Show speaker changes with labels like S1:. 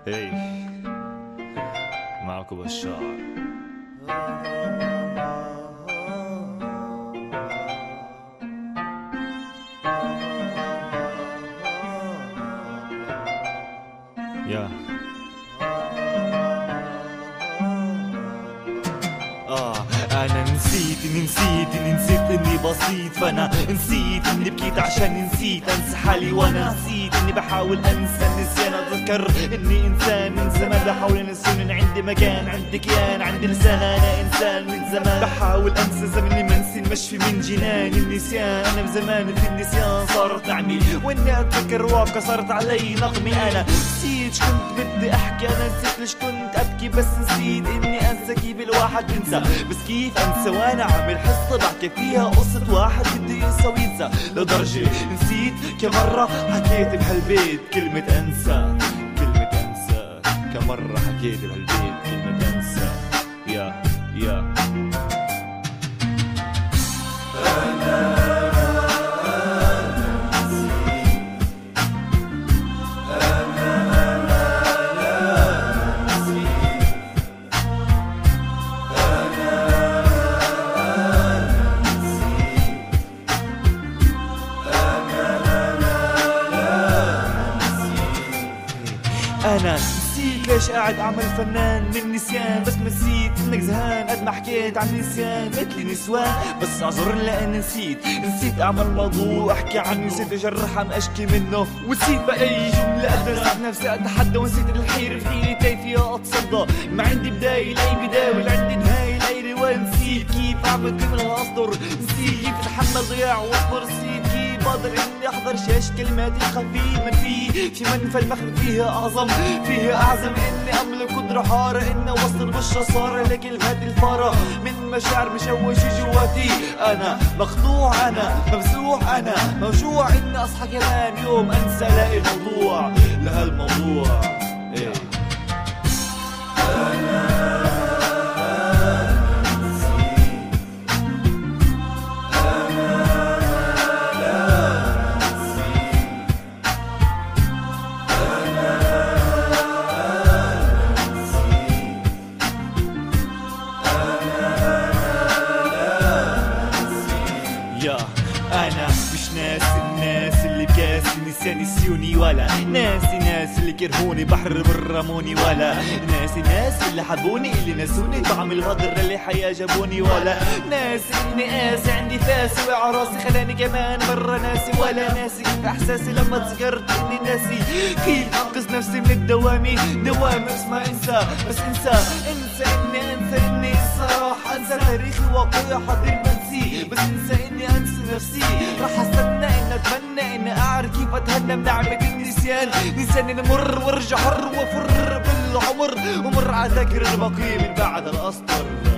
S1: هي معكم بشار. يا أنا نسيت إني بسيط، فأنا نسيت إني بكيت عشان نسيت أنسى حالي، وأنا نسيت إني بحاول أنسى النسيان. أتذكر إني إنسان من زمان بحاول أنسى إن عندي مكان، عندي كيان، عندي لسان. أنا إنسان من زمان بحاول أنسى زمني منسي المشفي من جنان النسيان. أنا بزمان في النسيان صارت نعمي، وإني أتذكر واقع صارت علي نقمي. أنا نسيت شو كنت بدي أحكي، أنا نسيت ليش كنت أبكي، بس نسيت إني أنسى. كيف الواحد بنسى؟ بس كيف أنسى وأنا عامل حصة بحكي فيها قصة واحد بده ينسى وينسى، لدرجة نسيت كم مرة حكيت بهالبيت كلمة أنسى. كم مرة حكيت بهالبيت كلمة أنسى. يا أنا نسيت ليش قاعد أعمل فنان من نسيان، بس نسيت إنك زهان قد ما حكيت عن نسيان مثل نسوان. بس اعذرني لأن نسيت أعمل موضوع أحكي عنه، نسيت أجرح عم أشكي منه، ونسيت بأي جملة أقدر أساعد نفسي أتحدى، ونسيت الحيرة في حيلتي فيها أتصدى. ما عندي بداية لأي بداية ولا عندي نهاية لأي رواية. نسيت كيف أعمل كلمة أصدر، نسيت كيف أتحمل ضياع وأصبر، نسيت كيف بقدر إني أحضر شاش كلماتي خفيف من في منفى المخبى فيها أعظم، فيها أعزم إني أملك قدرة حارة إني أوصل بالشصارة لكلمات الفارة من مشاعر مشوشة جواتي. أنا مخدوع، أنا مفزوع، أنا موجوع إني أصحى كمان يوم أنسى لاقي موضوع لهالموضوع. إيه أنا مش ناس الناس اللي بكاسي نسيان نسيوني، ولا ناس اللي كرهوني بحر بالرموني، ولا ناس اللي حبوني اللي نسوني طعم الغدر اللي حياة جابوني، ولا ناس اني قاسي عندي فاسي وعراسي خلاني كمان مرة ناسي، ولا ناسي كيف احساسي لما تذكرت اني ناسي كيف انقذ نفسي من الدوامي. دوام اسمها انسى، بس انسى اني الصراحة انسى تاريخي واقعي حاضر منسي، بس انسى اني انسى نفسي. راح استنى ان اتمنى ان اعرف كيف اتهنى بنعمة النسيان. نسيان اني مر وارجع حر وافر بالعمر ومر على ذاكر البقية من بعد الاسطر.